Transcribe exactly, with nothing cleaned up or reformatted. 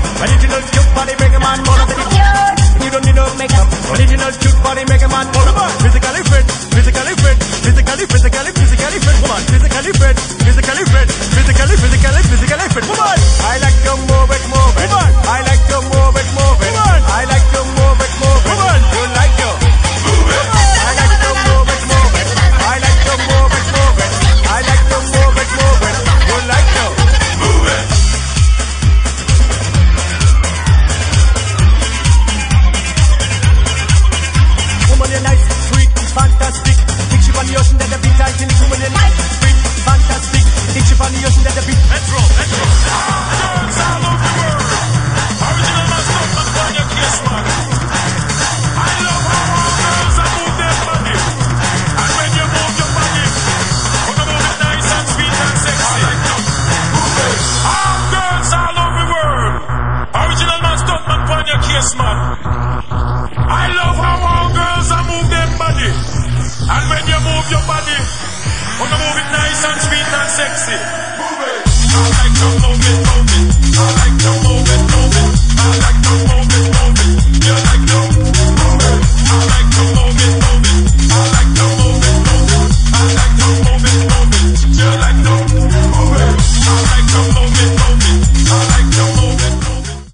Original cute body make a man wanna be cute. You don't need no makeup. Original cute body make a man wanna be physically fit, physically fit, physically, physically, physically fit. Woman, physically fit, physically fit, physically, physically, physically fit. Woman, I like to move it, move it. Woman, I like to move it, move it. Woman, I like to move it, move it. Woman, you like to move it. I like to move it, move it. I like to move it, move it. I like to move it, move it. You like to move it. Woman, you're nice, sweet, fantastic. Think she on the ocean, then the beat I think woman, you're nice, sweet, fantastic. Think she on the ocean, then the beat. Let's roll, let's roll. Girls all over the world. Original master, man, on your case, man. I love how all girls are move their body. And when you move your body, you can move it nice and sweet and sexy. All girls all over the world. Original master, man, on your case, man. I love how all girls are move their body. And when you move your body, you can move it nice and sweet and sexy. Move it.